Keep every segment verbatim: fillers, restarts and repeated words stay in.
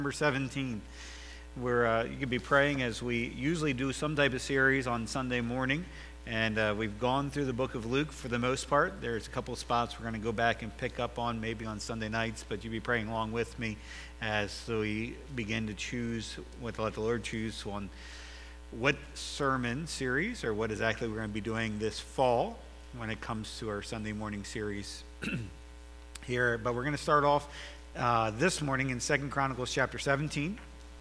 Number seventeen, where uh, you could be praying as we usually do some type of series on Sunday morning. And uh, we've gone through the book of Luke for the most part. There's a couple of spots we're going to go back and pick up on maybe on Sunday nights, but you'll be praying along with me as we begin to choose what to let the Lord choose on what sermon series or what exactly we're going to be doing this fall when it comes to our Sunday morning series here. But we're going to start off Uh, this morning in Second Chronicles chapter seventeen.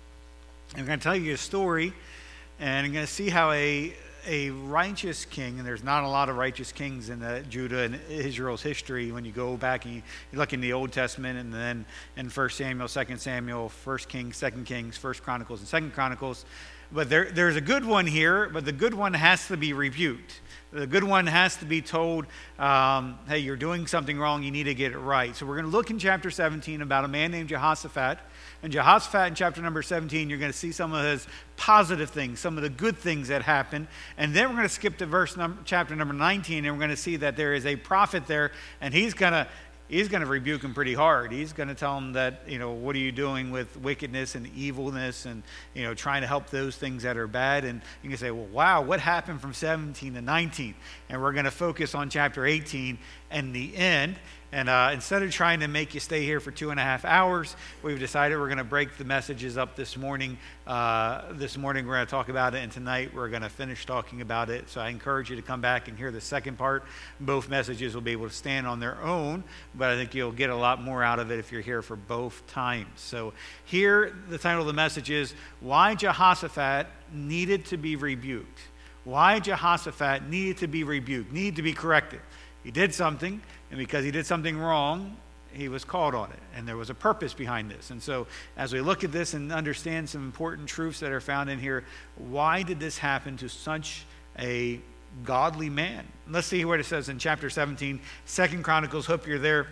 I'm going to tell you a story, and I'm going to see how a a righteous king, and there's not a lot of righteous kings in the Judah and Israel's history when you go back and you, you look in the Old Testament, and then in First Samuel, Second Samuel, First Kings, Second Kings, First Chronicles, and Second Chronicles. But there, there's a good one here, but the good one has to be rebuked. The good one has to be told, um, hey, you're doing something wrong, you need to get it right. So we're going to look in chapter seventeen about a man named Jehoshaphat. And Jehoshaphat in chapter number seventeen, you're going to see some of his positive things, some of the good things that happened. And then we're going to skip to verse number, chapter number nineteen, and we're going to see that there is a prophet there, and he's going to He's going to rebuke him pretty hard. He's going to tell him that, you know, what are you doing with wickedness and evilness and, you know, trying to help those things that are bad. And you can say, well, wow, what happened from seventeen to nineteen? And we're going to focus on chapter eighteen and the end. And uh, instead of trying to make you stay here for two and a half hours, we've decided we're going to break the messages up this morning. Uh, this morning we're going to talk about it, and tonight we're going to finish talking about it. So I encourage you to come back and hear the second part. Both messages will be able to stand on their own, but I think you'll get a lot more out of it if you're here for both times. So here, the title of the message is, Why Jehoshaphat Needed to be Rebuked. Why Jehoshaphat needed to be rebuked, needed to be corrected. He did something, and because he did something wrong, he was called on it. And there was a purpose behind this. And so as we look at this and understand some important truths that are found in here, why did this happen to such a godly man? Let's see what it says in chapter seventeen, Second Chronicles. Hope you're there.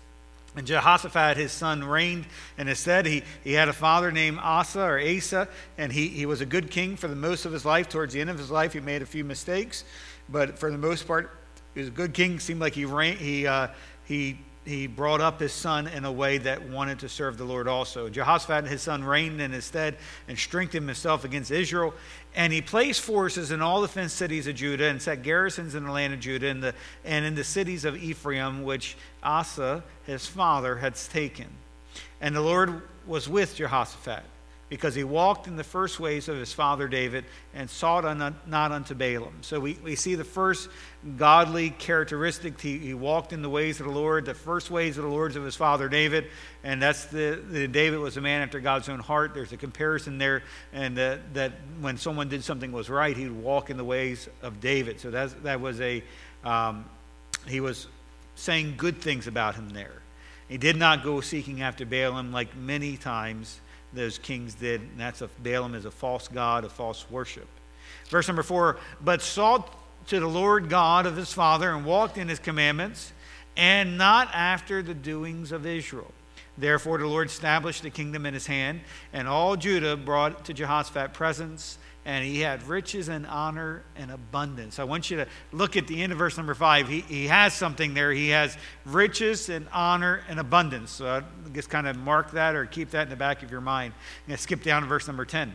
And Jehoshaphat, his son, reigned in his stead. He, he had a father named Asa or Asa, and he, he was a good king for the most of his life. Towards the end of his life, he made a few mistakes. But for the most part, he was a good king. Seemed like he ran, he uh, he he brought up his son in a way that wanted to serve the Lord also. Jehoshaphat and his son reigned in his stead and strengthened himself against Israel. And he placed forces in all the fenced cities of Judah and set garrisons in the land of Judah and, the, and in the cities of Ephraim, which Asa, his father, had taken. And the Lord was with Jehoshaphat, because he walked in the first ways of his father David and sought un- not unto Balaam. So we, we see the first godly characteristic. He, he walked in the ways of the Lord, the first ways of the Lord of his father David. And that's the, the David was a man after God's own heart. There's a comparison there, and that, that when someone did something was right, he would walk in the ways of David. So that's, that was a, um, he was saying good things about him there. He did not go seeking after Balaam like many times those kings did, and that's a, Balaam is a false god, a false worship. Verse number four, but sought to the Lord God of his father and walked in his commandments, and not after the doings of Israel. Therefore the Lord established the kingdom in his hand, and all Judah brought to Jehoshaphat presents, and he had riches and honor and abundance. I want you to look at the end of verse number five. He, he has something there. He has riches and honor and abundance. So I just kind of mark that or keep that in the back of your mind. I'm going to skip down to verse number ten.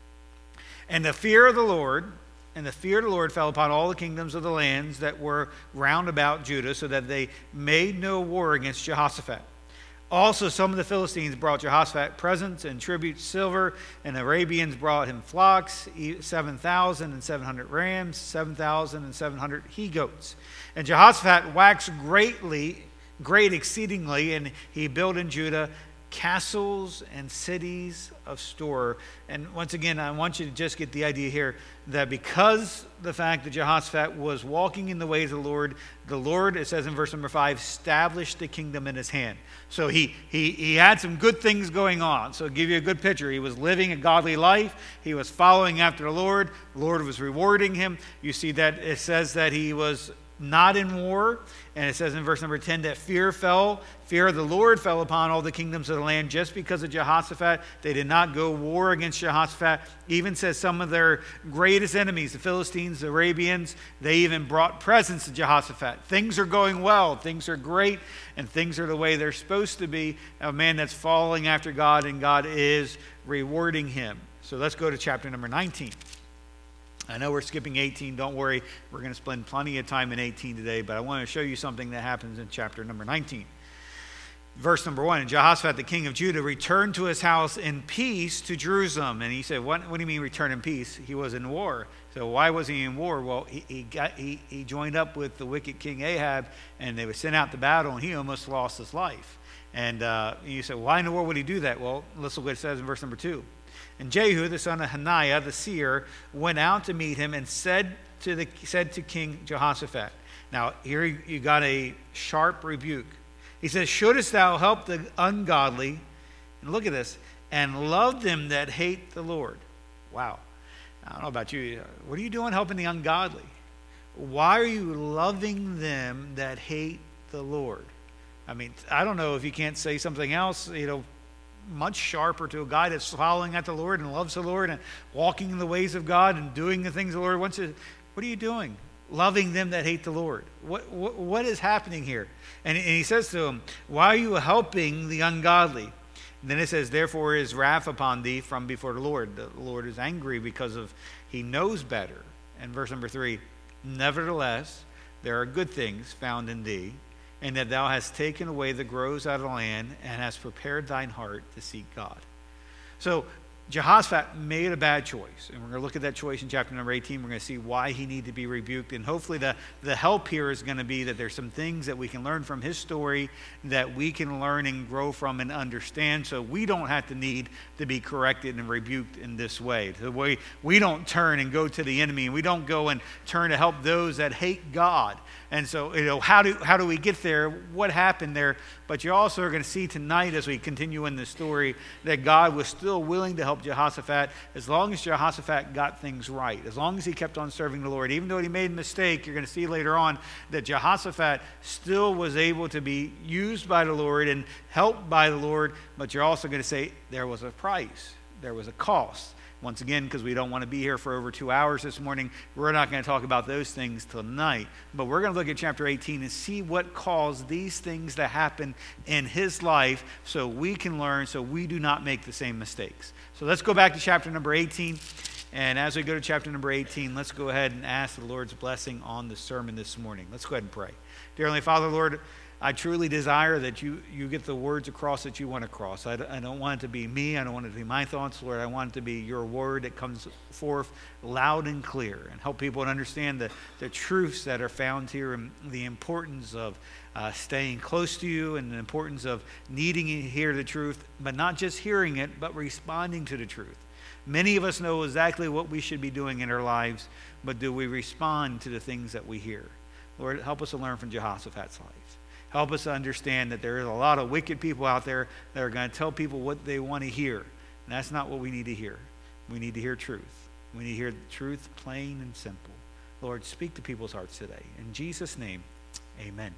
And the fear of the Lord, and the fear of the Lord fell upon all the kingdoms of the lands that were round about Judah, so that they made no war against Jehoshaphat. Also, some of the Philistines brought Jehoshaphat presents and tribute, silver, and the Arabians brought him flocks, seven thousand and seven hundred rams, seven thousand and seven hundred he-goats. And Jehoshaphat waxed greatly, great exceedingly, and he built in Judah castles and cities of store. And once again, I want you to just get the idea here that because the fact that Jehoshaphat was walking in the ways of the Lord, the Lord, it says in verse number five, established the kingdom in his hand. So he he he had some good things going on. So to give you a good picture, he was living a godly life. He was following after the Lord. The Lord was rewarding him. You see that it says that he was not in war. And it says in verse number ten that fear fell, fear of the Lord fell upon all the kingdoms of the land just because of Jehoshaphat. They did not go war against Jehoshaphat. Even says some of their greatest enemies, the Philistines, the Arabians, they even brought presents to Jehoshaphat. Things are going well, things are great, and things are the way they're supposed to be. A man that's following after God, and God is rewarding him. So let's go to chapter number nineteen. I know we're skipping eighteen. Don't worry. We're going to spend plenty of time in eighteen today, but I want to show you something that happens in chapter number nineteen. Verse number one, and Jehoshaphat, the king of Judah, returned to his house in peace to Jerusalem. And he said, what, what do you mean return in peace? He was in war. So why was he in war? Well, he, he, got, he, he joined up with the wicked king Ahab, and they were sent out to battle, and he almost lost his life. And uh, you say, why in the world would he do that? Well, listen to what it says in verse number two. And Jehu, the son of Hananiah, the seer, went out to meet him and said to the said to King Jehoshaphat. Now, here you got a sharp rebuke. He says, shouldest thou help the ungodly, and look at this, and love them that hate the Lord? Wow. I don't know about you. What are you doing helping the ungodly? Why are you loving them that hate the Lord? I mean, I don't know if you can't say something else, you know, much sharper to a guy that's following after the Lord and loves the Lord and walking in the ways of God and doing the things the Lord wants to. What are you doing? Loving them that hate the Lord. What what, what is happening here? And, and he says to him, why are you helping the ungodly? And then it says, therefore is wrath upon thee from before the Lord. The Lord is angry because of he knows better. And verse number three, nevertheless, there are good things found in thee, and that thou hast taken away the groves out of the land, and hast prepared thine heart to seek God. So Jehoshaphat made a bad choice, and we're going to look at that choice in chapter number eighteen. We're going to see why he needed to be rebuked, and hopefully the, the help here is going to be that there's some things that we can learn from his story that we can learn and grow from and understand, so we don't have to need to be corrected and rebuked in this way. The way we don't turn and go to the enemy, and we don't go and turn to help those that hate God. And so, you know, how do how do we get there? What happened there? But you also are going to see tonight as we continue in the story that God was still willing to help Jehoshaphat as long as Jehoshaphat got things right, as long as he kept on serving the Lord. Even though he made a mistake, you're going to see later on that Jehoshaphat still was able to be used by the Lord and helped by the Lord. But you're also going to say there was a price, there was a cost. Once again, because we don't want to be here for over two hours this morning, we're not going to talk about those things tonight. But we're going to look at chapter eighteen and see what caused these things to happen in his life so we can learn, so we do not make the same mistakes. So let's go back to chapter number eighteen. And as we go to chapter number eighteen, let's go ahead and ask the Lord's blessing on the sermon this morning. Let's go ahead and pray. Dear Heavenly Father, Lord, I truly desire that you, you get the words across that you want to cross. I, I don't want it to be me. I don't want it to be my thoughts, Lord. I want it to be your word that comes forth loud and clear and help people to understand the, the truths that are found here and the importance of uh, staying close to you and the importance of needing to hear the truth, but not just hearing it, but responding to the truth. Many of us know exactly what we should be doing in our lives, but do we respond to the things that we hear? Lord, help us to learn from Jehoshaphat's life. Help us to understand that there is a lot of wicked people out there that are going to tell people what they want to hear. And that's not what we need to hear. We need to hear truth. We need to hear the truth plain and simple. Lord, speak to people's hearts today. In Jesus' name, amen.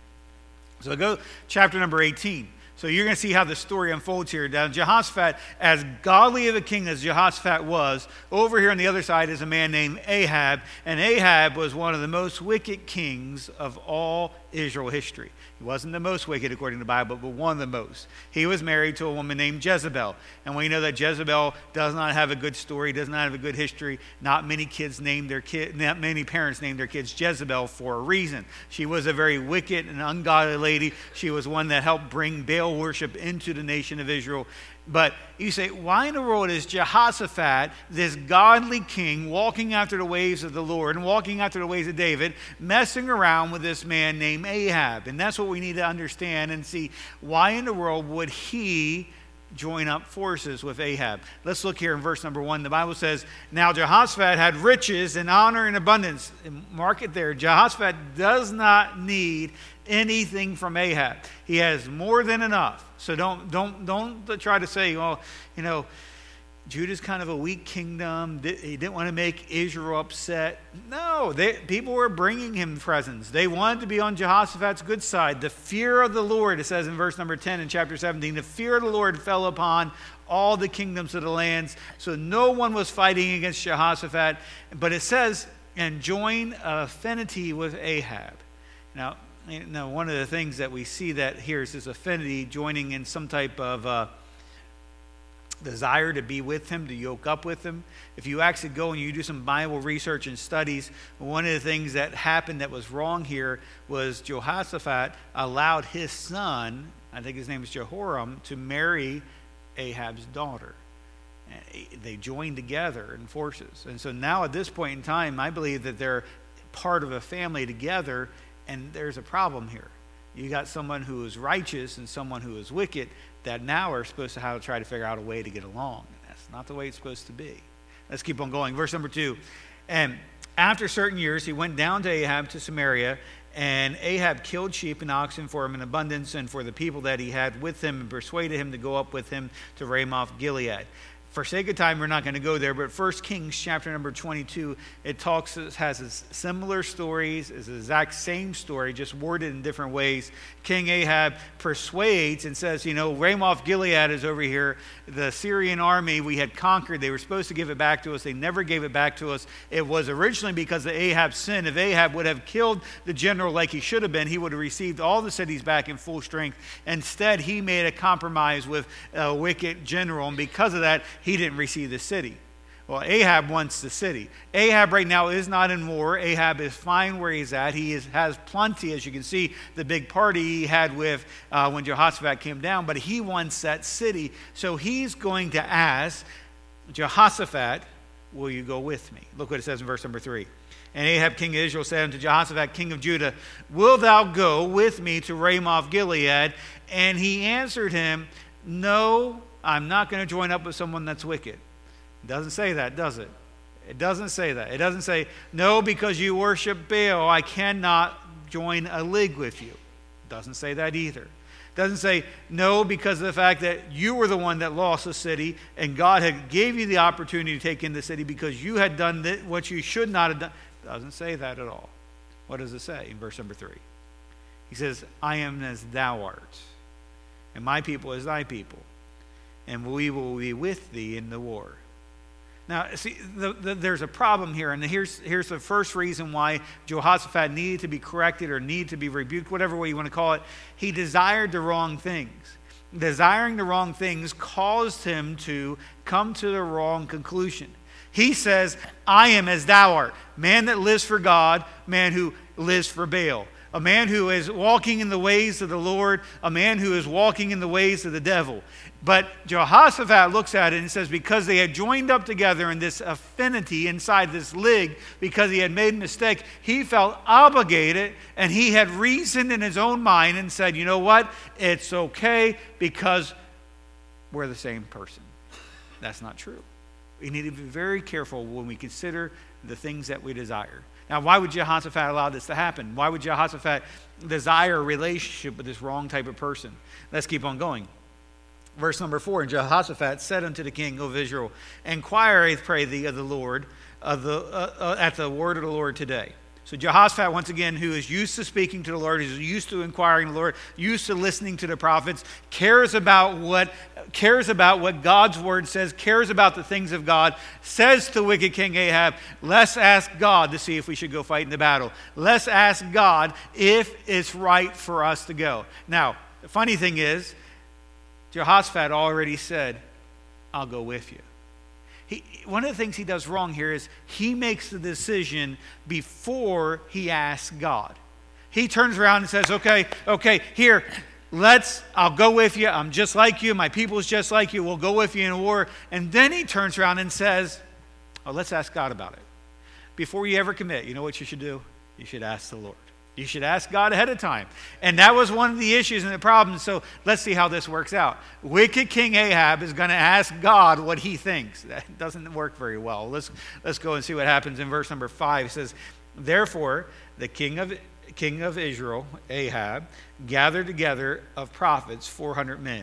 So go chapter number eighteen. So you're going to see how the story unfolds here. Now, Jehoshaphat, as godly of a king as Jehoshaphat was, over here on the other side is a man named Ahab. And Ahab was one of the most wicked kings of all Israel history. He wasn't the most wicked according to the Bible, but one of the most. He was married to a woman named Jezebel. And we know that Jezebel does not have a good story, does not have a good history. Not many kids named their kid, not many parents named their kids Jezebel for a reason. She was a very wicked and ungodly lady. She was one that helped bring Baal worship into the nation of Israel. But you say, why in the world is Jehoshaphat, this godly king, walking after the ways of the Lord and walking after the ways of David, messing around with this man named Ahab? And that's what we need to understand and see. Why in the world would he join up forces with Ahab? Let's look here in verse number one. The Bible says, now Jehoshaphat had riches and honor and abundance. And mark it there. Jehoshaphat does not need anything from Ahab. He has more than enough. So don't don't don't try to say, well, you know, Judah's kind of a weak kingdom. He didn't want to make Israel upset. No, they, people were bringing him presents. They wanted to be on Jehoshaphat's good side. The fear of the Lord, it says in verse number ten in chapter seventeen, the fear of the Lord fell upon all the kingdoms of the lands. So no one was fighting against Jehoshaphat. But it says, and join affinity with Ahab. Now, now, one of the things that we see that here is this affinity, joining in some type of uh, desire to be with him, to yoke up with him. If you actually go and you do some Bible research and studies, one of the things that happened that was wrong here was Jehoshaphat allowed his son, I think his name is Jehoram, to marry Ahab's daughter. And they joined together in forces. And so now at this point in time, I believe that they're part of a family together, and there's a problem here. You got someone who is righteous and someone who is wicked that now are supposed to have to try to figure out a way to get along. That's not the way it's supposed to be. Let's keep on going. Verse number two. And after certain years, he went down to Ahab to Samaria, and Ahab killed sheep and oxen for him in abundance and for the people that he had with him, and persuaded him to go up with him to Ramoth Gilead. For sake of time, we're not going to go there, but First Kings chapter number twenty-two, it talks, has similar stories, it's the exact same story, just worded in different ways. King Ahab persuades and says, you know, Ramoth Gilead is over here. The Syrian army we had conquered, they were supposed to give it back to us. They never gave it back to us. It was originally because of Ahab's sin. If Ahab would have killed the general like he should have been, he would have received all the cities back in full strength. Instead, he made a compromise with a wicked general, and because of that, he didn't receive the city. Well, Ahab wants the city. Ahab right now is not in war. Ahab is fine where he's at. He is, has plenty, as you can see, the big party he had with uh, when Jehoshaphat came down, but he wants that city. So he's going to ask Jehoshaphat, will you go with me? Look what it says in verse number three. And Ahab, king of Israel, said unto Jehoshaphat, king of Judah, wilt thou go with me to Ramoth Gilead? And he answered him, no, I'm not going to join up with someone that's wicked. It doesn't say that, does it? It doesn't say that. It doesn't say, no, because you worship Baal, I cannot join a league with you. It doesn't say that either. It doesn't say, no, because of the fact that you were the one that lost the city and God had gave you the opportunity to take in the city because you had done what you should not have done. It doesn't say that at all. What does it say in verse number three? He says, I am as thou art, and my people as thy people, and we will be with thee in the war. Now, see, the, the, there's a problem here, and here's, here's the first reason why Jehoshaphat needed to be corrected or needed to be rebuked, whatever way you want to call it. He desired the wrong things. Desiring the wrong things caused him to come to the wrong conclusion. He says, I am as thou art, man that lives for God, man who lives for Baal. A man who is walking in the ways of the Lord, a man who is walking in the ways of the devil. But Jehoshaphat looks at it and says, because they had joined up together in this affinity inside this league, because he had made a mistake, he felt obligated, and he had reasoned in his own mind and said, you know what? It's okay because we're the same person. That's not true. We need to be very careful when we consider the things that we desire. Now, why would Jehoshaphat allow this to happen? Why would Jehoshaphat desire a relationship with this wrong type of person? Let's keep on going. Verse number four, and Jehoshaphat said unto the king of Israel, inquire, I pray thee, of the Lord, of the, uh, uh, at the word of the Lord today. So Jehoshaphat, once again, who is used to speaking to the Lord, who's used to inquiring the Lord, used to listening to the prophets, cares about what cares about what God's word says, cares about the things of God, says to wicked King Ahab, let's ask God to see if we should go fight in the battle. Let's ask God if it's right for us to go. Now, the funny thing is, Jehoshaphat already said, I'll go with you. He, one of the things he does wrong here is he makes the decision before he asks God. He turns around and says, okay, okay, here, let's, I'll go with you. I'm just like you. My people's just like you. We'll go with you in war. And then he turns around and says, oh, let's ask God about it. Before you ever commit, you know what you should do? You should ask the Lord. You should ask God ahead of time. And that was one of the issues and the problems. So let's see how this works out. Wicked King Ahab is going to ask God what he thinks. That doesn't work very well. Let's, let's go and see what happens in verse number five. It says, therefore, the king of, king of Israel, Ahab, gathered together of prophets four hundred men.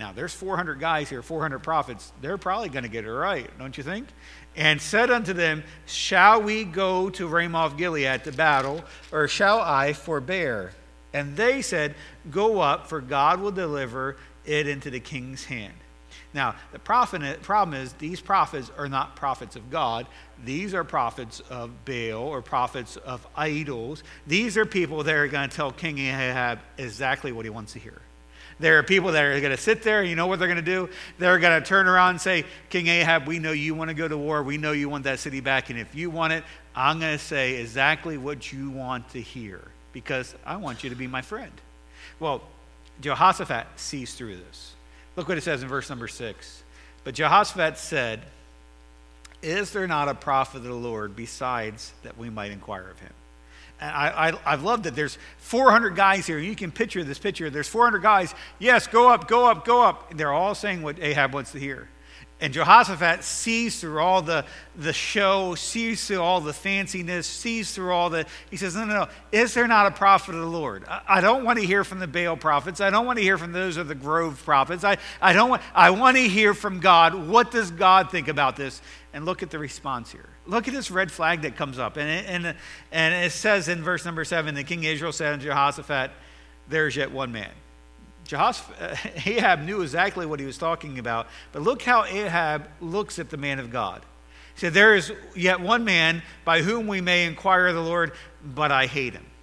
Now, there's four hundred guys here, four hundred prophets. They're probably going to get it right, don't you think? And said unto them, shall we go to Ramoth Gilead to battle, or shall I forbear? And they said, go up, for God will deliver it into the king's hand. Now, the prophet, problem is these prophets are not prophets of God. These are prophets of Baal or prophets of idols. These are people that are going to tell King Ahab exactly what he wants to hear. There are people that are going to sit there, and you know what they're going to do? They're going to turn around and say, King Ahab, we know you want to go to war. We know you want that city back. And if you want it, I'm going to say exactly what you want to hear, because I want you to be my friend. Well, Jehoshaphat sees through this. Look what it says in verse number six. But Jehoshaphat said, is there not a prophet of the Lord besides that we might inquire of him? And I, I, I've loved it. There's four hundred guys here. You can picture this picture. There's four hundred guys. Yes, go up, go up, go up. And they're all saying what Ahab wants to hear. And Jehoshaphat sees through all the, the show, sees through all the fanciness, sees through all the... He says, no, no, no. Is there not a prophet of the Lord? I, I don't want to hear from the Baal prophets. I don't want to hear from those of the Grove prophets. I, I don't want... I want to hear from God. What does God think about this? And look at the response here. Look at this red flag that comes up. And it, and, and it says in verse number seven, the king of Israel said unto Jehoshaphat, there is yet one man. Jehoshaphat, Ahab knew exactly what he was talking about, but look how Ahab looks at the man of God. He said, there is yet one man by whom we may inquire of the Lord, but I hate him.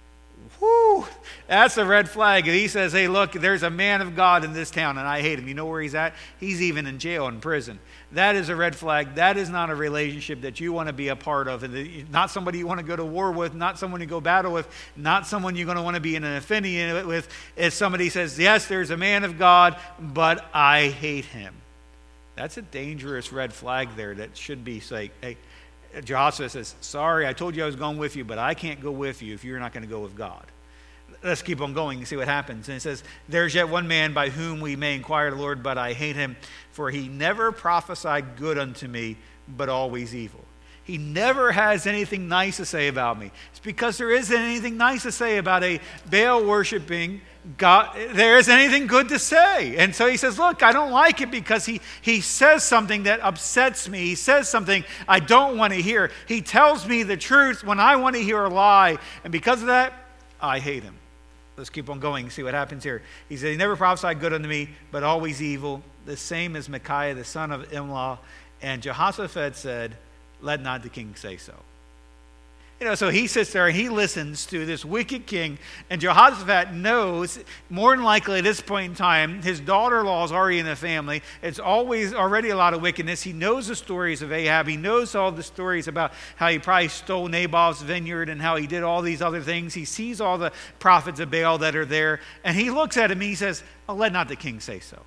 Whoo! That's a red flag. And he says, hey, look, there's a man of God in this town, and I hate him. You know where he's at? He's even in jail, in prison. That is a red flag. That is not a relationship that you want to be a part of. And not somebody you want to go to war with, not someone you go battle with, not someone you're going to want to be in an affinity with. If somebody says, yes, there's a man of God, but I hate him. That's a dangerous red flag there that should be like, hey, Jehoshaphat says, sorry, I told you I was going with you, but I can't go with you if you're not going to go with God. Let's keep on going and see what happens. And it says, there's yet one man by whom we may inquire the Lord, but I hate him, for he never prophesied good unto me, but always evil. He never has anything nice to say about me. It's because there isn't anything nice to say about a Baal worshiping God. There isn't anything good to say. And so he says, look, I don't like it because he, he says something that upsets me. He says something I don't want to hear. He tells me the truth when I want to hear a lie. And because of that, I hate him. Let's keep on going and see what happens here. He said, he never prophesied good unto me, but always evil. The same as Micaiah, the son of Imlah. And Jehoshaphat said, let not the king say so. You know, so he sits there and he listens to this wicked king, and Jehoshaphat knows, more than likely at this point in time, his daughter-in-law is already in the family. It's always already a lot of wickedness. He knows the stories of Ahab. He knows all the stories about how he probably stole Naboth's vineyard and how he did all these other things. He sees all the prophets of Baal that are there, and he looks at him and he says, oh, let not the king say so.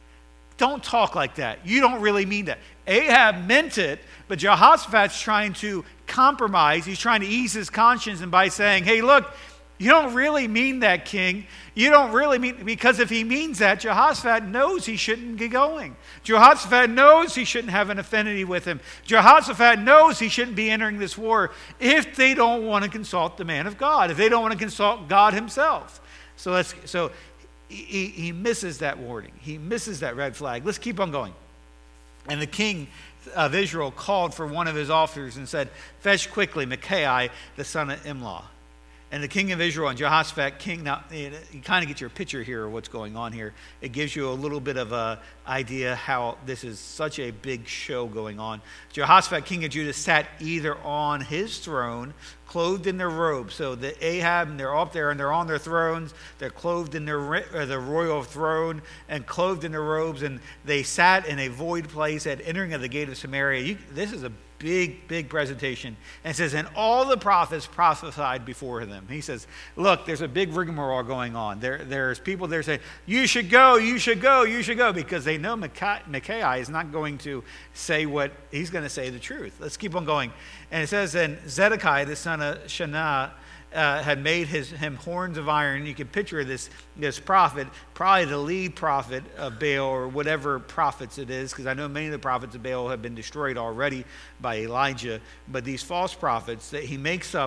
Don't talk like that. You don't really mean that. Ahab meant it, but Jehoshaphat's trying to compromise. He's trying to ease his conscience, and by saying, hey, look, you don't really mean that, king. You don't really mean, because if he means that, Jehoshaphat knows he shouldn't get going. Jehoshaphat knows he shouldn't have an affinity with him. Jehoshaphat knows he shouldn't be entering this war if they don't want to consult the man of God, if they don't want to consult God himself. So let's, so He, he misses that warning. He misses that red flag. Let's keep on going. And the king of Israel called for one of his officers and said, fetch quickly Micaiah, the son of Imlah. And the king of Israel and Jehoshaphat, king, now you kind of get your picture here of what's going on here. It gives you a little bit of an idea how this is such a big show going on. Jehoshaphat, king of Judah, sat either on his throne, clothed in their robes. So the Ahab, and they're up there and they're on their thrones. They're clothed in their uh, the royal throne and clothed in their robes. And they sat in a void place at entering of the gate of Samaria. You, this is a big, big presentation. And it says, and all the prophets prophesied before them. He says, look, there's a big rigmarole going on. There, there's people there saying, you should go, you should go, you should go, because they know Micaiah, Micaiah is not going to say what, he's going to say the truth. Let's keep on going. And it says, and Zedekiah, the son of Shana, Uh, had made his, him horns of iron. You can picture this, this prophet, probably the lead prophet of Baal or whatever prophets it is, because I know many of the prophets of Baal have been destroyed already by Elijah. But these false prophets that he makes up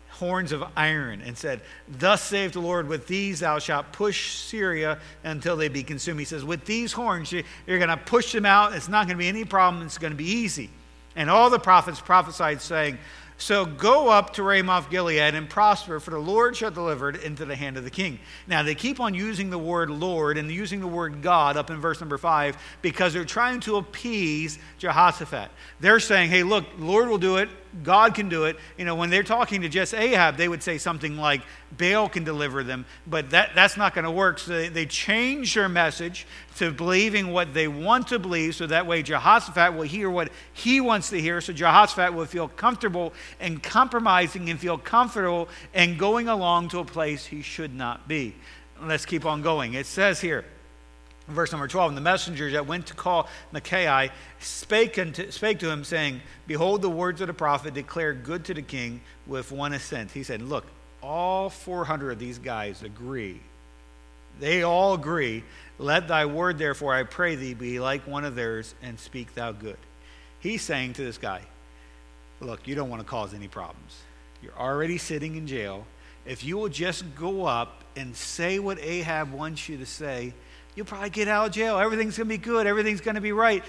horns of iron and said, thus saith the Lord, with these thou shalt push Syria until they be consumed. He says, with these horns, you're going to push them out. It's not going to be any problem. It's going to be easy. And all the prophets prophesied, saying, so go up to Ramoth Gilead and prosper, for the Lord shall deliver it into the hand of the king. Now, they keep on using the word Lord and using the word God up in verse number five because they're trying to appease Jehoshaphat. They're saying, hey, look, Lord will do it. God can do it. You know, when they're talking to just Ahab, they would say something like, Baal can deliver them, but that, that's not going to work. So they, they change their message to believing what they want to believe, so that way Jehoshaphat will hear what he wants to hear, so Jehoshaphat will feel comfortable and compromising and feel comfortable and going along to a place he should not be. Let's keep on going. It says here, verse number twelve, and the messengers that went to call Micaiah spake, unto, spake to him, saying, behold, the words of the prophet declare good to the king with one assent. He said, look, all four hundred of these guys agree. They all agree. Let thy word, therefore, I pray thee, be like one of theirs, and speak thou good. He's saying to this guy, look, you don't want to cause any problems. You're already sitting in jail. If you will just go up and say what Ahab wants you to say, you'll probably get out of jail. Everything's going to be good. Everything's going to be right.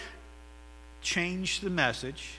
Change the message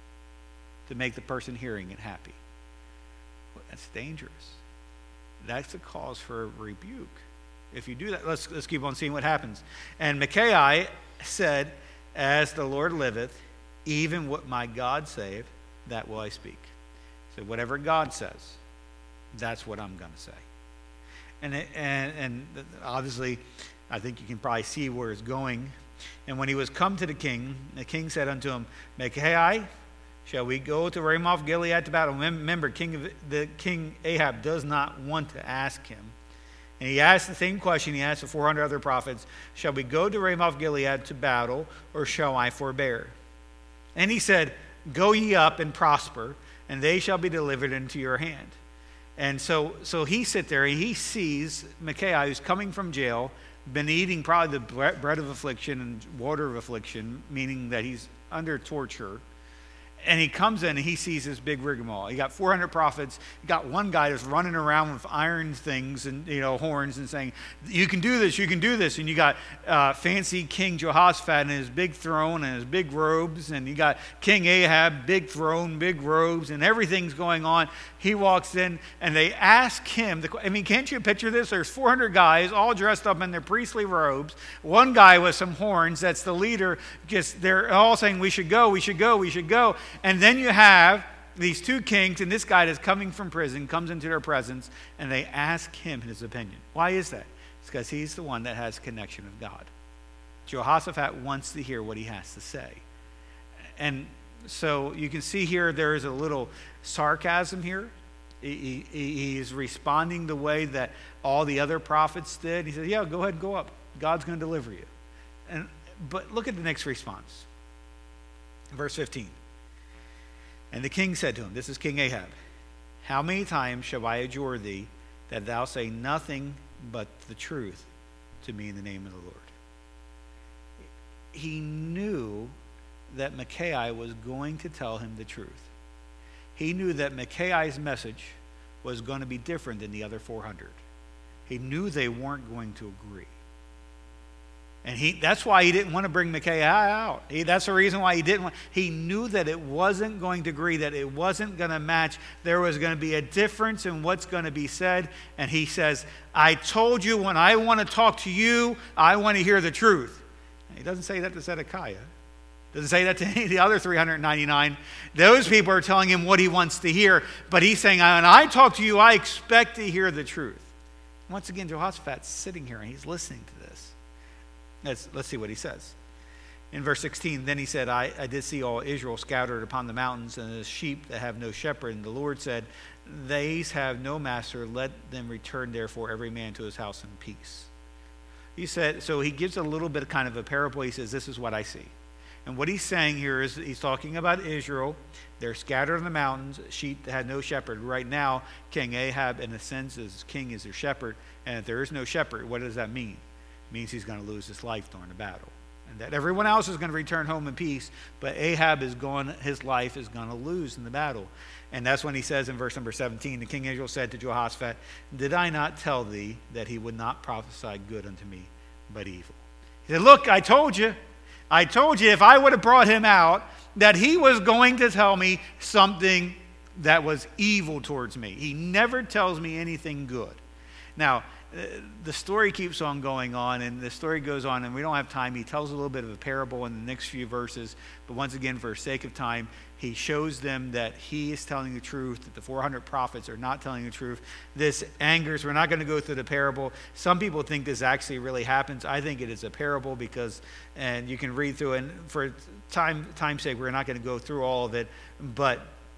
to make the person hearing it happy. Well, that's dangerous. That's a cause for a rebuke. If you do that, let's, let's keep on seeing what happens. And Micaiah said, as the Lord liveth, even what my God saith, that will I speak. So whatever God says, that's what I'm going to say. And, it, and, and obviously, I think you can probably see where it's going. And when he was come to the king, the king said unto him, Micaiah, shall we go to Ramoth Gilead to battle? Remember, king of, the king Ahab does not want to ask him. And he asked the same question he asked the four hundred other prophets. Shall we go to Ramoth Gilead to battle, or shall I forbear? And he said, go ye up and prosper, and they shall be delivered into your hand. And so, so he sit there, and he sees Micaiah, who's coming from jail, been eating probably the bread of affliction and water of affliction, meaning that he's under torture. And he comes in and he sees this big rigmarole. He got four hundred prophets. He got one guy that's running around with iron things and, you know, horns and saying, you can do this, you can do this. And you got uh, fancy King Jehoshaphat and his big throne and his big robes. And you got King Ahab, big throne, big robes, and everything's going on. He walks in and they ask him, the, I mean, can't you picture this? There's four hundred guys all dressed up in their priestly robes. One guy with some horns, that's the leader, just they're all saying, we should go, we should go, we should go. And then you have these two kings, and this guy that's coming from prison comes into their presence, and they ask him his opinion. Why is that? It's because he's the one that has connection with God. Jehoshaphat wants to hear what he has to say. And so you can see here there is a little sarcasm here. He, he, he is responding the way that all the other prophets did. He says, yeah, go ahead and go up. God's going to deliver you. And but look at the next response. Verse fifteen. And the king said to him, this is King Ahab, how many times shall I adjure thee that thou say nothing but the truth to me in the name of the Lord? He knew that Micaiah was going to tell him the truth. He knew that Micaiah's message was going to be different than the other four hundred. He knew they weren't going to agree. And he that's why he didn't want to bring Micaiah out. He, that's the reason why he didn't want. He knew that it wasn't going to agree, that it wasn't going to match. There was going to be a difference in what's going to be said. And he says, I told you when I want to talk to you, I want to hear the truth. And he doesn't say that to Zedekiah. Doesn't say that to any of the other three hundred ninety-nine. Those people are telling him what he wants to hear. But he's saying, when I talk to you, I expect to hear the truth. Once again, Jehoshaphat's sitting here and he's listening to this. Let's, let's see what he says. In verse sixteen, then he said, I, I did see all Israel scattered upon the mountains, and the sheep that have no shepherd. And the Lord said, these have no master. Let them return, therefore, every man to his house in peace. He said, so he gives a little bit of kind of a parable. He says, this is what I see. And what he's saying here is he's talking about Israel. They're scattered on the mountains. Sheep that had no shepherd. Right now, King Ahab, in a sense, is king is their shepherd. And if there is no shepherd, what does that mean? Means he's going to lose his life during the battle. and that everyone else is going to return home in peace, but Ahab is going, his life is going to lose in the battle. And that's when he says in verse number seventeen, the king of Israel said to Jehoshaphat, did I not tell thee that he would not prophesy good unto me, but evil? He said, look, I told you. I told you if I would have brought him out, that he was going to tell me something that was evil towards me. He never tells me anything good. Now, the story keeps on going on, and the story goes on, and we don't have time. He tells a little bit of a parable in the next few verses, but once again, for sake of time, he shows them that he is telling the truth, that the four hundred prophets are not telling the truth. This angers. We're not going to go through the parable. Some people think this actually really happens. I think it is a parable because, and you can read through it, and for time time's sake, we're not going to go through all of it, but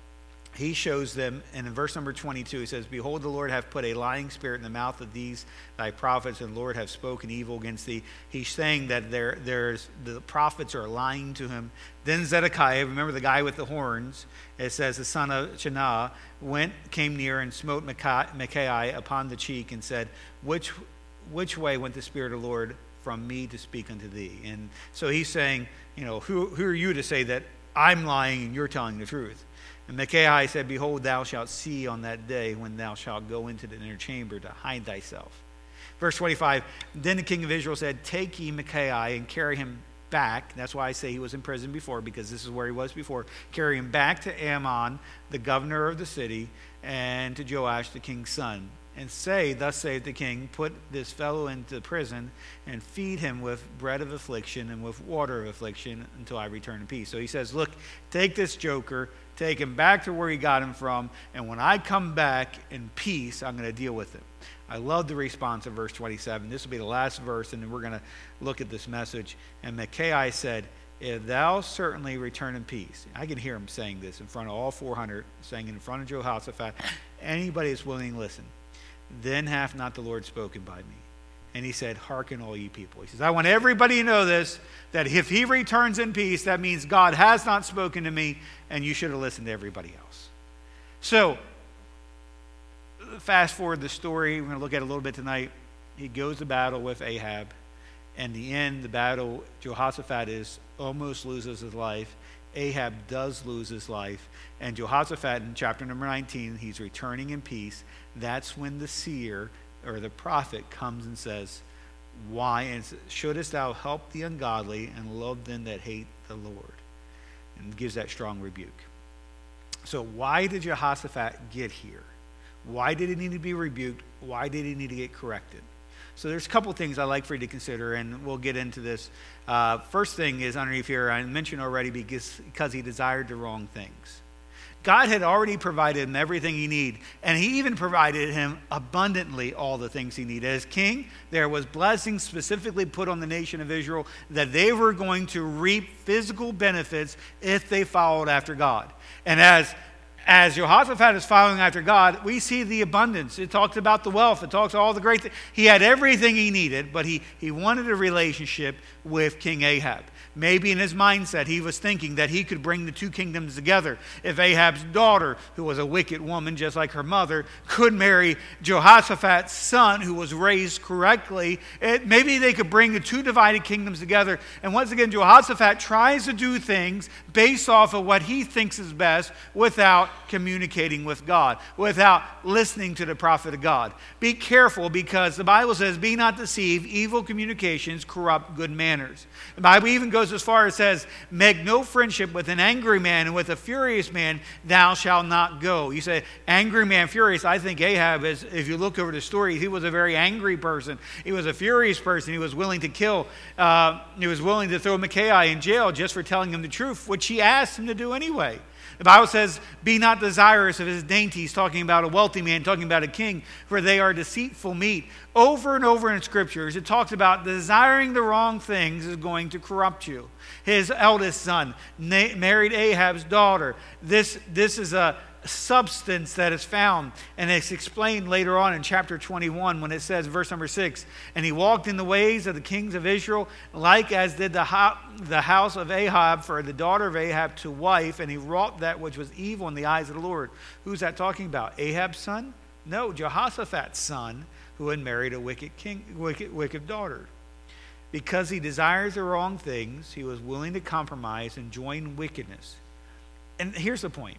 he shows them, and in verse number twenty-two, he says, behold, the Lord hath put a lying spirit in the mouth of these thy prophets, and the Lord hath spoken evil against thee. He's saying that there, there's the prophets are lying to him. Then Zedekiah, remember the guy with the horns, it says the son of Chenah, went, came near and smote Micaiah upon the cheek and said, which, which way went the Spirit of the Lord from me to speak unto thee? And so he's saying, you know, who, who are you to say that I'm lying and you're telling the truth? And Micaiah said, behold, thou shalt see on that day when thou shalt go into the inner chamber to hide thyself. Verse twenty-five, then the king of Israel said, take ye Micaiah and carry him back. That's why I say he was in prison before, because this is where he was before. Carry him back to Ammon, the governor of the city, and to Joash, the king's son. And say, thus saith the king, put this fellow into prison and feed him with bread of affliction and with water of affliction until I return in peace. So he says, look, take this joker, take him back to where he got him from, and when I come back in peace, I'm going to deal with him. I love the response of verse twenty-seven. This will be the last verse, and then we're going to look at this message. And Micaiah said, if thou certainly return in peace. I can hear him saying this in front of all four hundred, saying in front of Jehoshaphat, anybody is willing to listen. Then hath not the Lord spoken by me. And he said, hearken all ye people. He says, I want everybody to know this, that if he returns in peace, that means God has not spoken to me, and you should have listened to everybody else. So, fast forward the story. We're going to look at it a little bit tonight. He goes to battle with Ahab. In the end, the battle, Jehoshaphat is almost loses his life. Ahab does lose his life. And Jehoshaphat, in chapter number nineteen, he's returning in peace. That's when the seer, or the prophet, comes and says, why, and shouldest thou help the ungodly and love them that hate the Lord? And gives that strong rebuke. So why did Jehoshaphat get here? Why did he need to be rebuked? Why did he need to get corrected? So there's a couple things I'd like for you to consider, and we'll get into this. Uh, first thing is underneath here, I mentioned already, because, because he desired the wrong things. God had already provided him everything he needed, and he even provided him abundantly all the things he needed. As king, there was blessings specifically put on the nation of Israel that they were going to reap physical benefits if they followed after God. And as As Jehoshaphat is following after God, we see the abundance. It talks about the wealth. It talks all the great things. He had everything he needed, but he, he wanted a relationship with King Ahab. Maybe in his mindset, he was thinking that he could bring the two kingdoms together. If Ahab's daughter, who was a wicked woman just like her mother, could marry Jehoshaphat's son, who was raised correctly, it, maybe they could bring the two divided kingdoms together. And once again, Jehoshaphat tries to do things based off of what he thinks is best without communicating with God, without listening to the prophet of God. Be careful, because the Bible says, be not deceived, evil communications corrupt good manners. The Bible even goes as far as says, make no friendship with an angry man, and with a furious man thou shalt not go. You say, angry man, furious. I think Ahab is, if you look over the story, he was a very angry person. He was a furious person. He was willing to kill. Uh, he was willing to throw Micaiah in jail just for telling him the truth, which he asked him to do anyway. The Bible says, be not desirous of his dainties, talking about a wealthy man, talking about a king, for they are deceitful meat. Over and over in scriptures, it talks about desiring the wrong things is going to corrupt you. His eldest son na- married Ahab's daughter. This, this is a substance that is found, and it's explained later on in chapter twenty-one when it says, verse number six, and he walked in the ways of the kings of Israel, like as did the, ho- the house of Ahab for the daughter of Ahab to wife, and he wrought that which was evil in the eyes of the Lord. Who's that talking about? Ahab's son? No, Jehoshaphat's son, who had married a wicked king, wicked, wicked daughter. because he desires the wrong things, he was willing to compromise and join wickedness. And here's the point.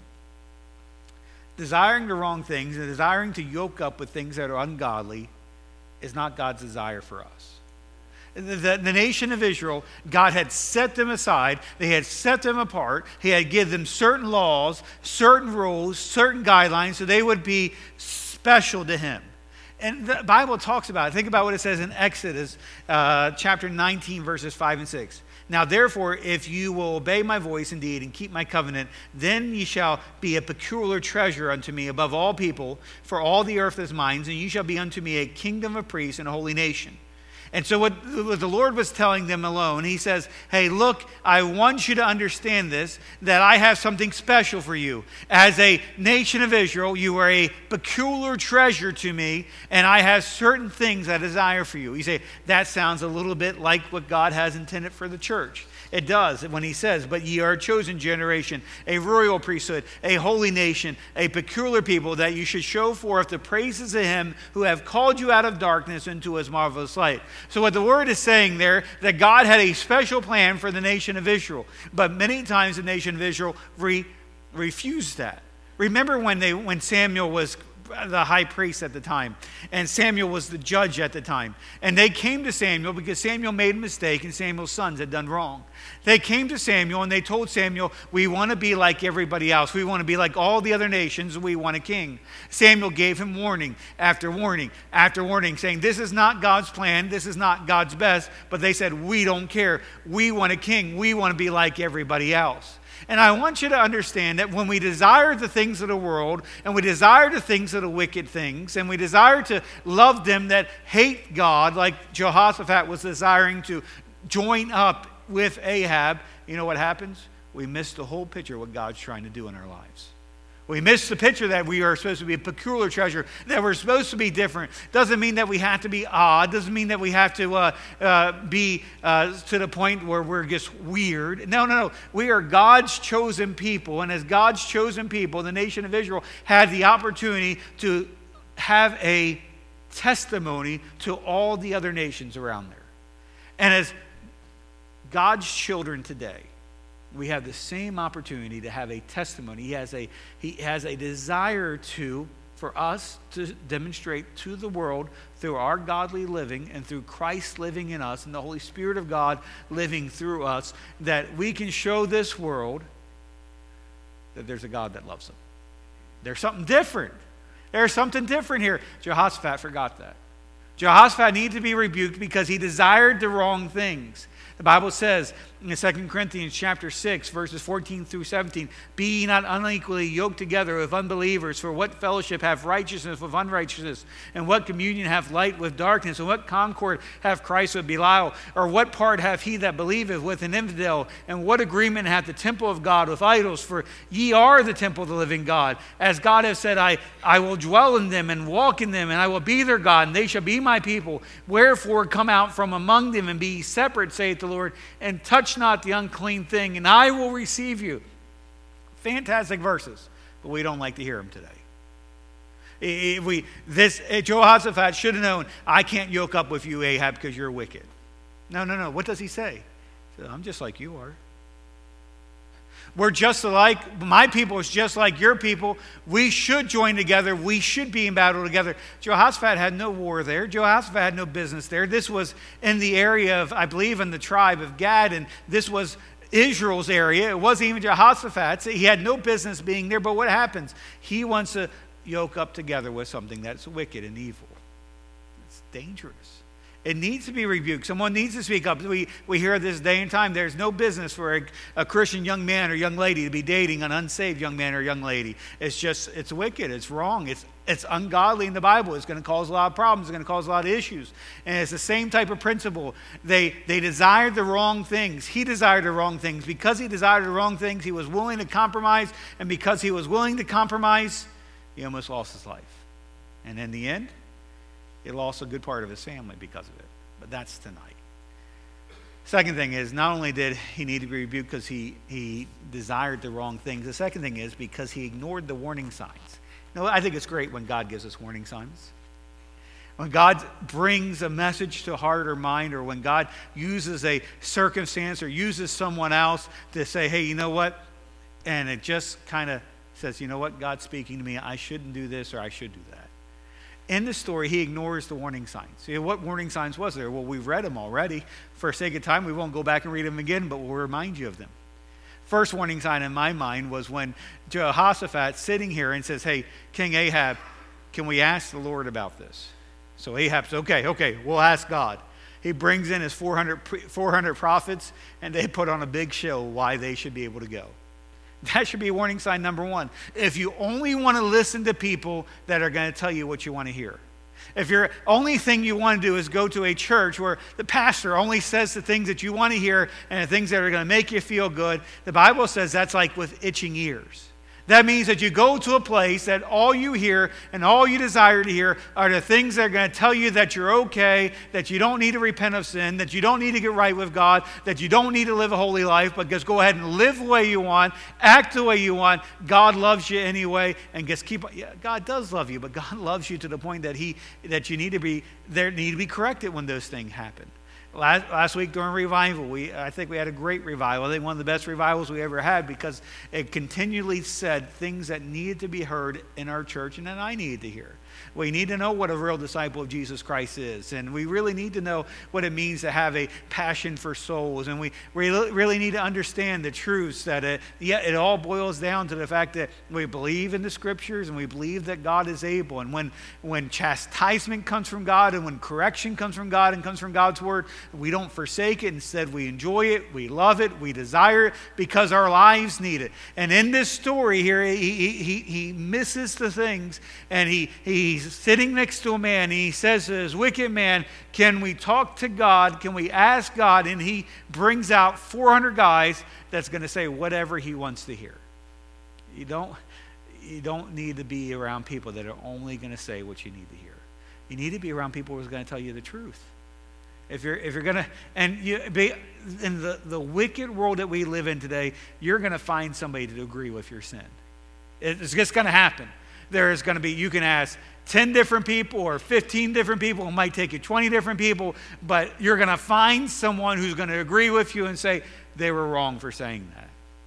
Desiring the wrong things and desiring to yoke up with things that are ungodly is not God's desire for us. The, the, the nation of Israel, God had set them aside. They had set them apart. He had given them certain laws, certain rules, certain guidelines, so they would be special to him. And the Bible talks about it. Think about what it says in Exodus uh, chapter nineteen, verses five and six. Now, therefore, if you will obey my voice indeed and keep my covenant, then ye shall be a peculiar treasure unto me above all people, for all the earth is mine, and you shall be unto me a kingdom of priests and a holy nation. And so what, what the Lord was telling them alone, he says, hey, look, I want you to understand this, that I have something special for you. As a nation of Israel, you are a peculiar treasure to me, and I have certain things I desire for you. You say, that sounds a little bit like what God has intended for the church. It does when he says, but ye are a chosen generation, a royal priesthood, a holy nation, a peculiar people, that you should show forth the praises of him who have called you out of darkness into his marvelous light. So what the word is saying there, that God had a special plan for the nation of Israel. But many times the nation of Israel re- refused that. Remember when they when Samuel was the high priest at the time, and Samuel was the judge at the time. And they came to Samuel because Samuel made a mistake and Samuel's sons had done wrong. They came to Samuel and they told Samuel, we want to be like everybody else. We want to be like all the other nations. We want a king. Samuel gave him warning after warning after warning, saying, this is not God's plan. This is not God's best. But they said, we don't care. We want a king. We want to be like everybody else. And I want you to understand that when we desire the things of the world, and we desire the things of the wicked things, and we desire to love them that hate God, like Jehoshaphat was desiring to join up with Ahab, you know what happens? We miss the whole picture of what God's trying to do in our lives. We miss the picture that we are supposed to be a peculiar treasure, that we're supposed to be different. Doesn't mean that we have to be odd. Doesn't mean that we have to uh, uh, be uh, to the point where we're just weird. No, no, no. We are God's chosen people. And as God's chosen people, the nation of Israel had the opportunity to have a testimony to all the other nations around there. And as God's children today, we have the same opportunity to have a testimony. He has a, he has a desire to, for us to demonstrate to the world through our godly living and through Christ living in us and the Holy Spirit of God living through us, that we can show this world that there's a God that loves them. There's something different. There's something different here. Jehoshaphat forgot that. Jehoshaphat needed to be rebuked because he desired the wrong things. The Bible says in Second Corinthians chapter six, verses fourteen through seventeen, be ye not unequally yoked together with unbelievers, for what fellowship hath righteousness with unrighteousness? And what communion hath light with darkness? And what concord hath Christ with Belial? Or what part hath he that believeth with an infidel? And what agreement hath the temple of God with idols? For ye are the temple of the living God. As God hath said, I, I will dwell in them and walk in them, and I will be their God, and they shall be my people. Wherefore come out from among them, and be ye separate, saith the Lord, and touch not the unclean thing, and I will receive you. Fantastic verses, but we don't like to hear them today. If we, this, Jehoshaphat should have known, I can't yoke up with you, Ahab, because you're wicked. No, no, no. What does he say? He says, I'm just like you are. We're just alike. My people is just like your people. We should join together. We should be in battle together. Jehoshaphat had no war there. Jehoshaphat had no business there. This was in the area of, I believe, in the tribe of Gad, and this was Israel's area. It wasn't even Jehoshaphat's. He had no business being there, but what happens? He wants to yoke up together with something that's wicked and evil. It's dangerous. It needs to be rebuked. Someone needs to speak up. We, we hear this day and time. There's no business for a, a Christian young man or young lady to be dating an unsaved young man or young lady. It's just, it's wicked. It's wrong. It's, it's ungodly in the Bible. It's going to cause a lot of problems. It's going to cause a lot of issues. And it's the same type of principle. They, they desired the wrong things. He desired the wrong things. Because he desired the wrong things, he was willing to compromise. And because he was willing to compromise, he almost lost his life. And in the end, he lost a good part of his family because of it. But that's tonight. Second thing is, not only did he need to be rebuked because he, he desired the wrong things, the second thing is because he ignored the warning signs. You know, I think it's great when God gives us warning signs. When God brings a message to heart or mind, or when God uses a circumstance or uses someone else to say, hey, you know what? And it just kind of says, you know what? God's speaking to me. I shouldn't do this or I should do that. In the story, he ignores the warning signs. See, what warning signs was there? Well, we've read them already. For sake of time, we won't go back and read them again, but we'll remind you of them. First warning sign in my mind was when Jehoshaphat sitting here and says, hey, King Ahab, can we ask the Lord about this? So Ahab says, okay, okay, we'll ask God. He brings in his four hundred, four hundred prophets, and they put on a big show why they should be able to go. That should be warning sign number one. If you only want to listen to people that are going to tell you what you want to hear. If your only thing you want to do is go to a church where the pastor only says the things that you want to hear and the things that are going to make you feel good, the Bible says that's like with itching ears. That means that you go to a place that all you hear and all you desire to hear are the things that are going to tell you that you're okay, that you don't need to repent of sin, that you don't need to get right with God, that you don't need to live a holy life, but just go ahead and live the way you want, act the way you want. God loves you anyway, and just keep. Yeah, God does love you, but God loves you to the point that He that you need to be there need to be corrected when those things happen. Last, last week during revival, we I think we had a great revival. I think one of the best revivals we ever had because it continually said things that needed to be heard in our church and that I needed to hear. We need to know what a real disciple of Jesus Christ is. And we really need to know what it means to have a passion for souls. And we really need to understand the truths that it, yeah, it all boils down to the fact that we believe in the scriptures and we believe that God is able. And when, when chastisement comes from God and when correction comes from God and comes from God's word, we don't forsake it. Instead, we enjoy it, we love it, we desire it because our lives need it. And in this story here, he, he, he misses the things and he, he's sitting next to a man and he says to this wicked man, can we talk to God? Can we ask God? And he brings out four hundred guys that's going to say whatever he wants to hear. You don't, you don't need to be around people that are only going to say what you need to hear. You need to be around people who are going to tell you the truth. If you're if you're going to, and you be in the, the wicked world that we live in today, you're going to find somebody to agree with your sin. It's just going to happen. There is going to be, you can ask ten different people or fifteen different people. It might take you twenty different people, but you're going to find someone who's going to agree with you and say, they were wrong for saying that.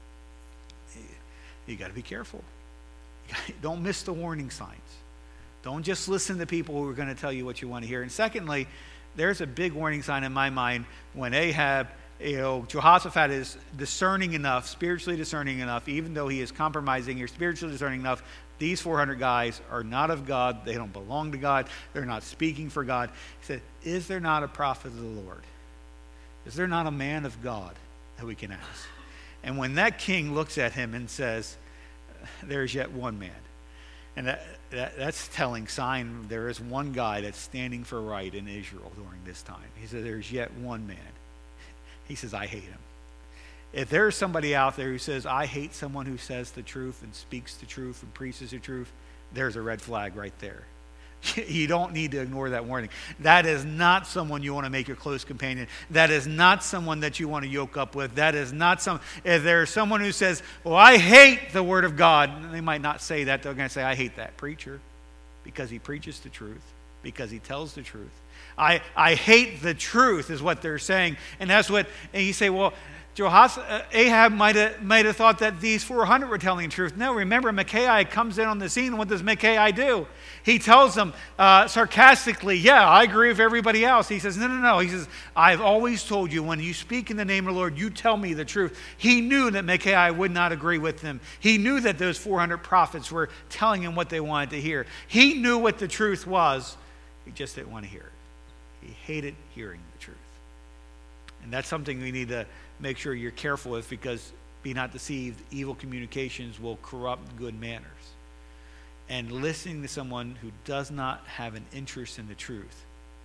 You got to be careful. Don't miss the warning signs. Don't just listen to people who are going to tell you what you want to hear. And secondly, there's a big warning sign in my mind when Ahab, you know, Jehoshaphat is discerning enough, spiritually discerning enough, even though he is compromising, you're spiritually discerning enough. These four hundred guys are not of God. They don't belong to God. They're not speaking for God. He said, is there not a prophet of the Lord? Is there not a man of God that we can ask? And when that king looks at him and says, there's yet one man. And that, that that's telling sign there is one guy that's standing for right in Israel during this time. He said, there's yet one man. He says, I hate him. If there's somebody out there who says, I hate someone who says the truth and speaks the truth and preaches the truth, there's a red flag right there. You don't need to ignore that warning. That is not someone you want to make your close companion. That is not someone that you want to yoke up with. That is not some, if there's someone who says, well, I hate the word of God, they might not say that. They're going to say, I hate that preacher because he preaches the truth, because he tells the truth. I, I hate the truth is what they're saying. And that's what, and you say, well, Jehoshaphat, Ahab might have, might have thought that these four hundred were telling the truth. No, remember, Micaiah comes in on the scene. What does Micaiah do? He tells them uh, sarcastically, yeah, I agree with everybody else. He says, no, no, no. He says, I've always told you, when you speak in the name of the Lord, you tell me the truth. He knew that Micaiah would not agree with him. He knew that those four hundred prophets were telling him what they wanted to hear. He knew what the truth was. He just didn't want to hear it. He hated hearing the truth. And that's something we need to make sure you're careful with, because be not deceived, evil communications will corrupt good manners. And listening to someone who does not have an interest in the truth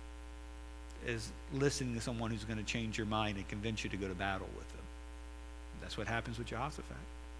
is listening to someone who's going to change your mind and convince you to go to battle with them. That's what happens with Jehoshaphat.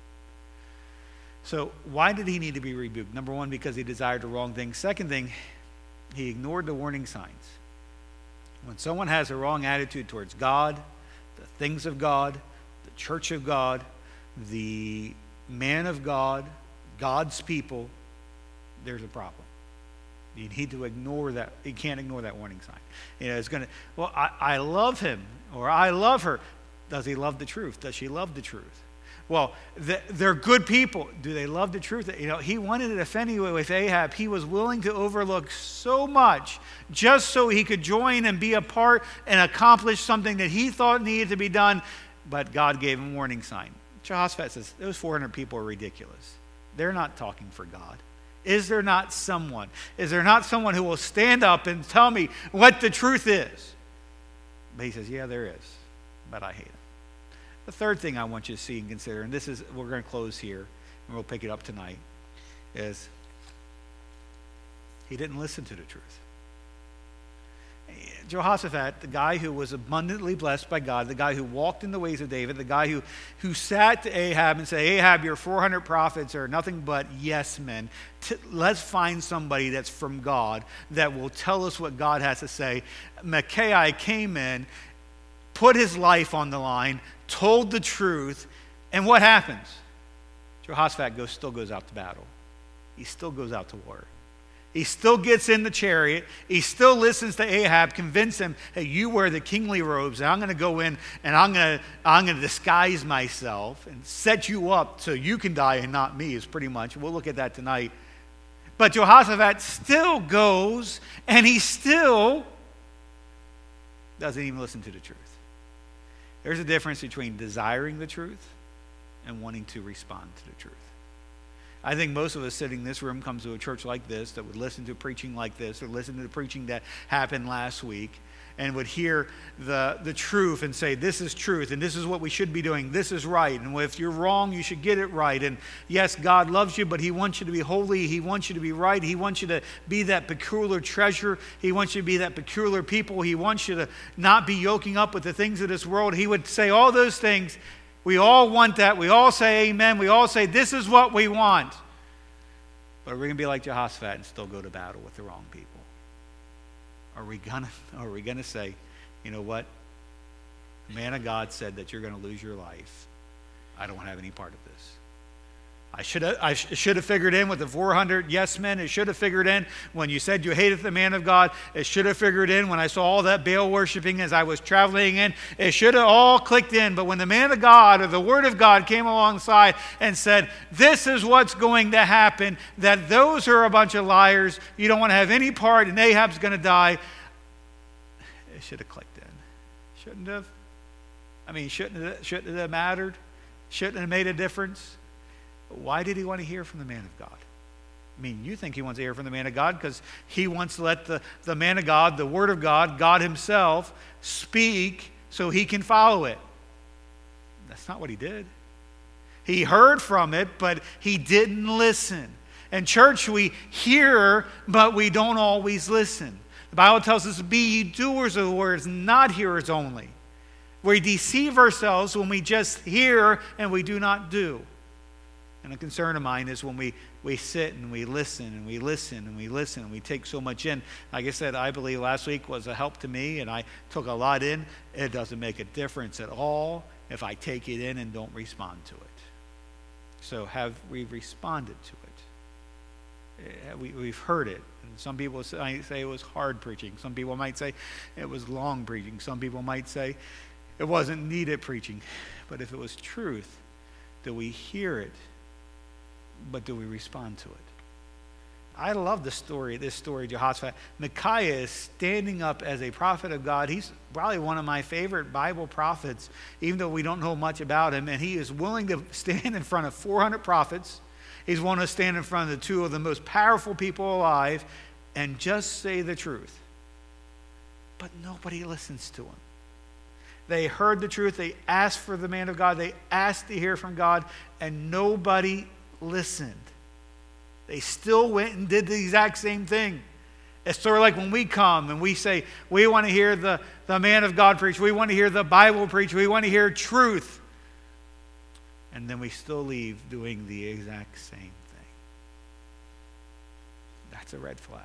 So why did he need to be rebuked? Number one, because he desired the wrong thing. Second thing, he ignored the warning signs. When someone has a wrong attitude towards God, the things of God, the church of God, the man of God, God's people, there's a problem. You need to ignore that. You can't ignore that warning sign. You know, it's going to, well, I, I love him or I love her. Does he love the truth? Does she love the truth? Well, the, they're good people. Do they love the truth? You know, he wanted to defend anyway with Ahab. He was willing to overlook so much just so he could join and be a part and accomplish something that he thought needed to be done. But God gave him a warning sign. Jehoshaphat says, those four hundred people are ridiculous. They're not talking for God. Is there not someone? Is there not someone who will stand up and tell me what the truth is? But he says, yeah, there is, but I hate him. The third thing I want you to see and consider, and this is, we're going to close here, and we'll pick it up tonight, is he didn't listen to the truth. Jehoshaphat, the guy who was abundantly blessed by God, the guy who walked in the ways of David, the guy who, who sat to Ahab and said, Ahab, your four hundred prophets are nothing but yes men. T- let's find somebody that's from God that will tell us what God has to say. Micaiah came in, put his life on the line, told the truth, and what happens? Jehoshaphat goes, still goes out to battle. He still goes out to war. He still gets in the chariot. He still listens to Ahab, convince him, hey, you wear the kingly robes, and I'm going to go in and I'm going to I'm going to disguise myself and set you up so you can die and not me, is pretty much. We'll look at that tonight. But Jehoshaphat still goes, and he still doesn't even listen to the truth. There's a difference between desiring the truth and wanting to respond to the truth. I think most of us sitting in this room comes to a church like this that would listen to preaching like this or listen to the preaching that happened last week and would hear the, the truth and say, this is truth and this is what we should be doing. This is right. And if you're wrong, you should get it right. And yes, God loves you, but he wants you to be holy. He wants you to be right. He wants you to be that peculiar treasure. He wants you to be that peculiar people. He wants you to not be yoking up with the things of this world. He would say all those things. We all want that. We all say amen. We all say this is what we want. But are we going to be like Jehoshaphat and still go to battle with the wrong people? Are we going to, are we going to say, you know what? The man of God said that you're going to lose your life. I don't have any part of this. I should have, I should have figured in with the four hundred yes men. It should have figured in when you said you hated the man of God. It should have figured in when I saw all that Baal worshiping as I was traveling in. It should have all clicked in. But when the man of God or the word of God came alongside and said, this is what's going to happen, that those are a bunch of liars, you don't want to have any part, and Ahab's going to die, it should have clicked in. Shouldn't have. I mean, shouldn't it, shouldn't it have mattered? Shouldn't it have made a difference? Why did he want to hear from the man of God? I mean, you think he wants to hear from the man of God because he wants to let the, the man of God, the word of God, God himself, speak so he can follow it. That's not what he did. He heard from it, but he didn't listen. In church, we hear, but we don't always listen. The Bible tells us, be ye doers of the words, not hearers only. We deceive ourselves when we just hear and we do not do. And a concern of mine is when we, we sit and we listen and we listen and we listen and we take so much in. Like I said, I believe last week was a help to me and I took a lot in. It doesn't make a difference at all if I take it in and don't respond to it. So have we responded to it? We, we've heard it. And some people say, say it was hard preaching. Some people might say it was long preaching. Some people might say it wasn't needed preaching. But if it was truth, do we hear it? But do we respond to it? I love the story, this story, Jehoshaphat. Micaiah is standing up as a prophet of God. He's probably one of my favorite Bible prophets, even though we don't know much about him. And he is willing to stand in front of four hundred prophets. He's willing to stand in front of the two of the most powerful people alive and just say the truth. But nobody listens to him. They heard the truth. They asked for the man of God. They asked to hear from God, and nobody listened. They still went and did the exact same thing. It's sort of like when we come and we say, we want to hear the, the man of God preach. We want to hear the Bible preach. We want to hear truth. And then we still leave doing the exact same thing. That's a red flag.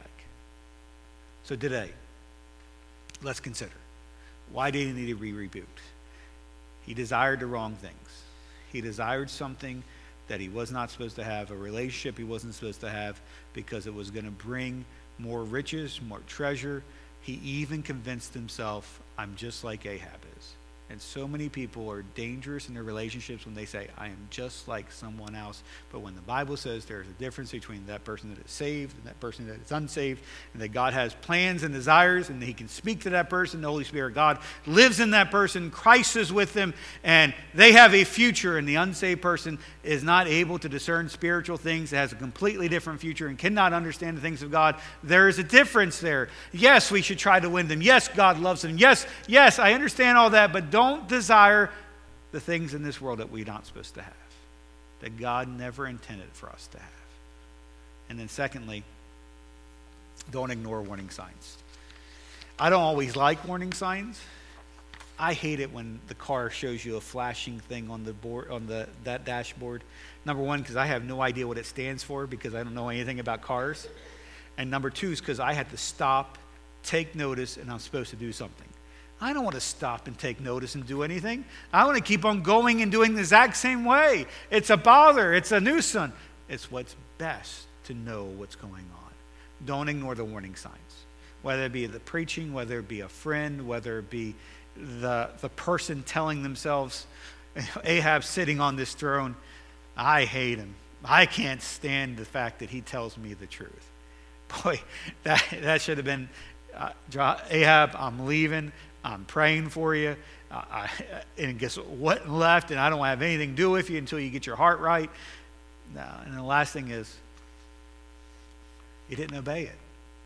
So today, let's consider, why did he need to be rebuked? He desired the wrong things. He desired something that he was not supposed to have, a relationship he wasn't supposed to have, because it was going to bring more riches, more treasure. He even convinced himself, I'm just like Ahab is. And so many people are dangerous in their relationships when they say, I am just like someone else. But when the Bible says there's a difference between that person that is saved and that person that is unsaved, and that God has plans and desires, and that he can speak to that person, the Holy Spirit, God lives in that person, Christ is with them, and they have a future, and the unsaved person is not able to discern spiritual things, has a completely different future, and cannot understand the things of God. There is a difference there. Yes, we should try to win them. Yes, God loves them. Yes, yes, I understand all that, but don't desire the things in this world that we're not supposed to have, that God never intended for us to have. And then secondly, don't ignore warning signs. I don't always like warning signs. I hate it when the car shows you a flashing thing on the board, on the that dashboard. Number one, because I have no idea what it stands for because I don't know anything about cars. And number two is because I had to stop, take notice, and I'm supposed to do something. I don't want to stop and take notice and do anything. I want to keep on going and doing the exact same way. It's a bother. It's a nuisance. It's what's best to know what's going on. Don't ignore the warning signs. Whether it be the preaching, whether it be a friend, whether it be the, the person telling themselves, Ahab sitting on this throne, I hate him. I can't stand the fact that he tells me the truth. Boy, that, that should have been, uh, Ahab, I'm leaving. I'm praying for you. Uh, I, and guess what left? And I don't have anything to do with you until you get your heart right. No, and the last thing is, you didn't obey it.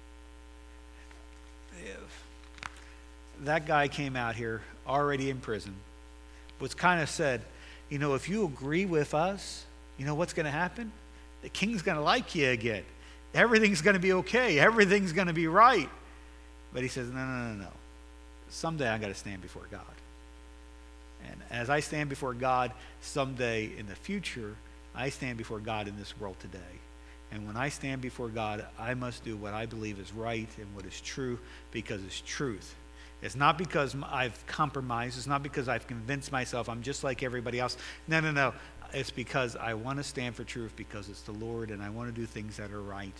If that guy came out here already in prison, was kind of said, you know, if you agree with us, you know what's going to happen? The king's going to like you again. Everything's going to be okay. Everything's going to be right. But he says, no, no, no, no. Someday I got to stand before God. And as I stand before God someday in the future, I stand before God in this world today. And when I stand before God, I must do what I believe is right and what is true because it's truth. It's not because I've compromised. It's not because I've convinced myself I'm just like everybody else. No, no, no. It's because I want to stand for truth because it's the Lord and I want to do things that are right.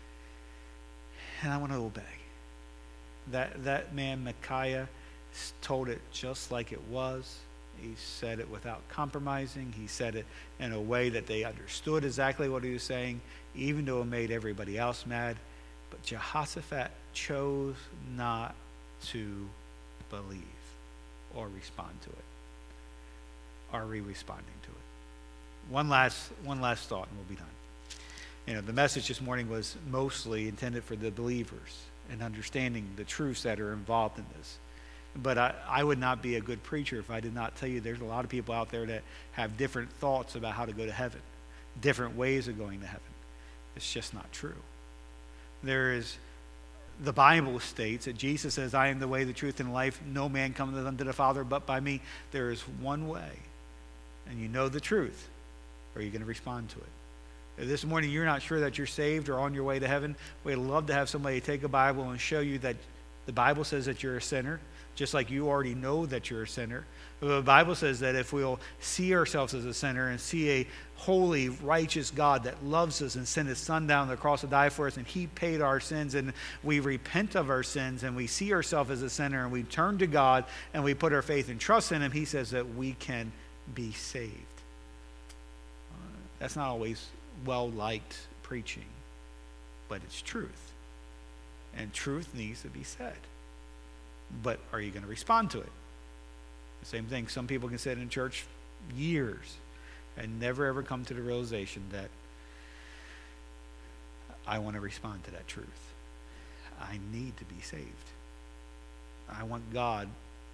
And I want to obey. That that man, Micaiah, told it just like it was. He said it without compromising. He said it in a way that they understood exactly what he was saying, even though it made everybody else mad. But Jehoshaphat chose not to believe or respond to it. Are we responding to it? One last, one last thought and we'll be done. You know, the message this morning was mostly intended for the believers and understanding the truths that are involved in this. But I, I would not be a good preacher if I did not tell you there's a lot of people out there that have different thoughts about how to go to heaven, different ways of going to heaven. It's just not true. There is, the Bible states that Jesus says, I am the way, the truth, and life. No man cometh unto the Father but by me. There is one way. And you know the truth. Are you going to respond to it? If this morning you're not sure that you're saved or on your way to heaven, we'd love to have somebody take a Bible and show you that the Bible says that you're a sinner, just like you already know that you're a sinner. The Bible says that if we'll see ourselves as a sinner and see a holy, righteous God that loves us and sent his son down the cross to die for us, and he paid our sins, and we repent of our sins, and we see ourselves as a sinner, and we turn to God, and we put our faith and trust in him, he says that we can be saved. Uh, that's not always well-liked preaching, but it's truth. And truth needs to be said. But are you going to respond to it? The same thing, some people can sit in church years and never ever come to the realization that I want to respond to that truth. I need to be saved. I want God,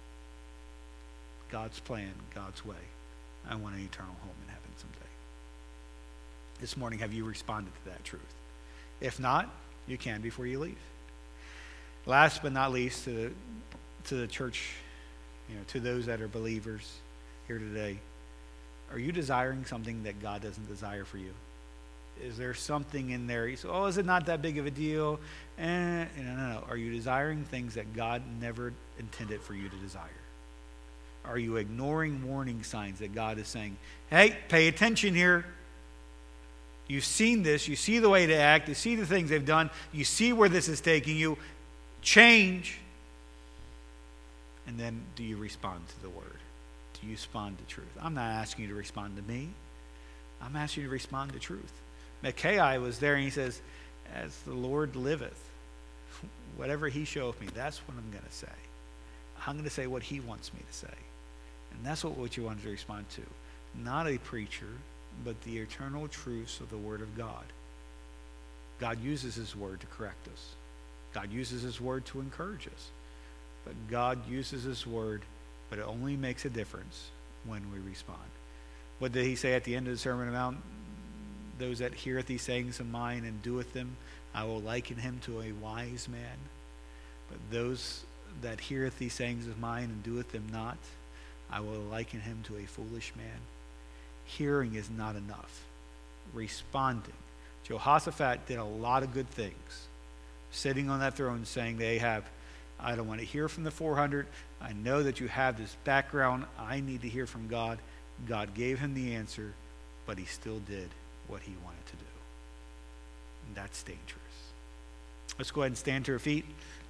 God's plan, God's way. I want an eternal home in heaven someday. This morning, have you responded to that truth? If not, you can before you leave. Last but not least, to the, to the church, you know, to those that are believers here today, are you desiring something that God doesn't desire for you? Is there something in there? You say, oh, is it not that big of a deal? Eh, no, no, no. Are you desiring things that God never intended for you to desire? Are you ignoring warning signs that God is saying, hey, pay attention here? You've seen this. You see the way they act. You see the things they've done. You see where this is taking you. Change. And then do you respond to the word? Do you respond to truth? I'm not asking you to respond to me. I'm asking you to respond to truth. Micaiah was there and he says, as the Lord liveth, whatever he showeth me, that's what I'm going to say. I'm going to say what he wants me to say. And that's what, what you wanted to respond to. Not a preacher, but the eternal truths of the Word of God. God uses his word to correct us. God uses his word to encourage us. But God uses his word, but it only makes a difference when we respond. What did he say at the end of the Sermon on the Mount? Those that heareth these sayings of mine and doeth them, I will liken him to a wise man. But those that heareth these sayings of mine and doeth them not, I will liken him to a foolish man. Hearing is not enough. Responding. Jehoshaphat did a lot of good things. Sitting on that throne saying to Ahab, I don't want to hear from the four hundred. I know that you have this background. I need to hear from God. God gave him the answer, but he still did what he wanted to do. And that's dangerous. Let's go ahead and stand to our feet.